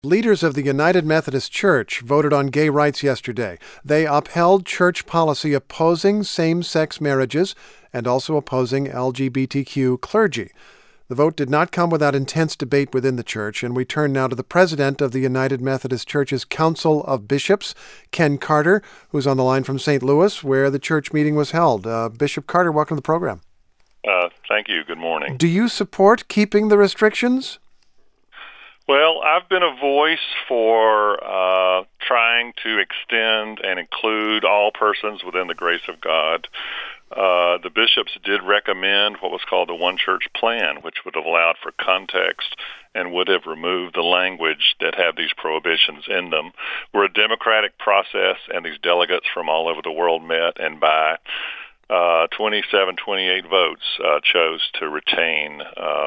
Leaders of the United Methodist Church voted on gay rights yesterday. They upheld church policy opposing same-sex marriages and also opposing LGBTQ clergy. The vote did not come without intense debate within the church, and we turn now to the president of the United Methodist Church's Council of Bishops, Ken Carter, who's on the line from St. Louis, where the church meeting was held. Bishop Carter, welcome to the program. Thank you. Good morning. Do you support keeping the restrictions? Well, I've been a voice for trying to extend and include all persons within the grace of God. The bishops did recommend what was called the One Church Plan, which would have allowed for context and would have removed the language that had these prohibitions in them. We're a democratic process, and these delegates from all over the world met, and by 28 votes chose to retain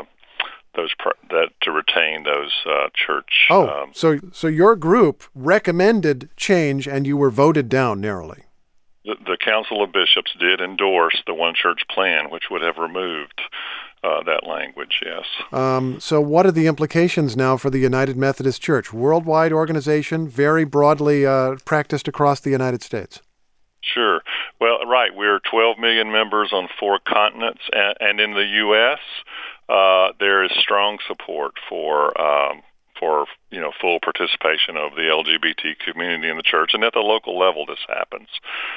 those church. So your group recommended change, and you were voted down narrowly. The Council of Bishops did endorse the One Church Plan, which would have removed that language, yes. So what are the implications now for the United Methodist Church? Worldwide organization, very broadly practiced across the United States. Sure. Well, right. We're 12 million members on 4 continents, and in the U.S., there is strong support for full participation of the LGBT community in the church, and at the local level this happens.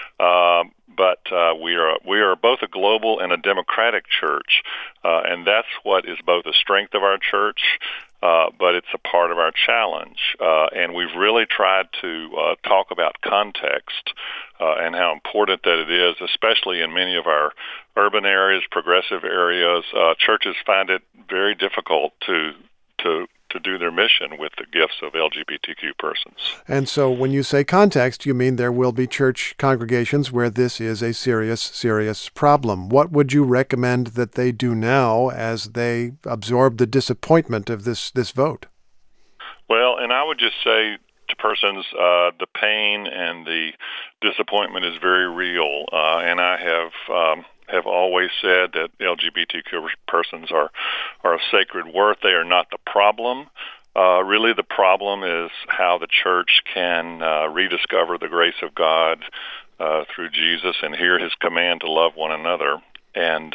But we are both a global and a democratic church, and that's what is both a strength of our church, but it's a part of our challenge. And we've really tried to talk about context and how important that it is, especially in many of our urban areas, progressive areas. Churches find it very difficult to do their mission with the gifts of LGBTQ persons. And so when you say context, you mean there will be church congregations where this is a serious problem. What would you recommend that they do now as they absorb the disappointment of this vote? Well, and I would just say to persons, the pain and the disappointment is very real, and I have always said that LGBTQ persons are of sacred worth. They are not the problem. Really, the problem is how the church can rediscover the grace of God through Jesus and hear His command to love one another. And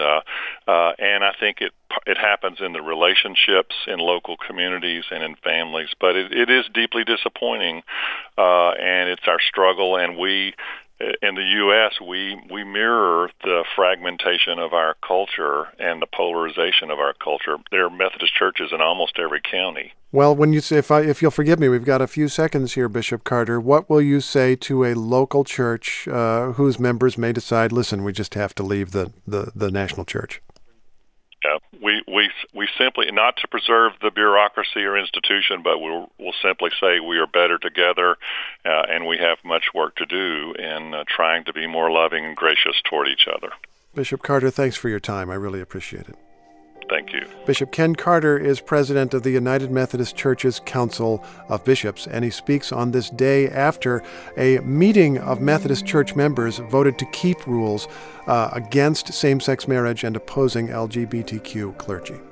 I think it happens in the relationships in local communities and in families. But it is deeply disappointing, and it's our struggle. And we, in the U.S., we mirror the fragmentation of our culture and the polarization of our culture. There are Methodist churches in almost every county. Well, when you say, if you'll forgive me, we've got a few seconds here, Bishop Carter. What will you say to a local church whose members may decide, listen, we just have to leave the national church? Yeah, we simply, not to preserve the bureaucracy or institution, but we'll simply say we are better together, and we have much work to do in trying to be more loving and gracious toward each other. Bishop Carter, thanks for your time. I really appreciate it. Thank you. Bishop Ken Carter is president of the United Methodist Church's Council of Bishops, and he speaks on this day after a meeting of Methodist Church members voted to keep rules against same-sex marriage and opposing LGBTQ clergy.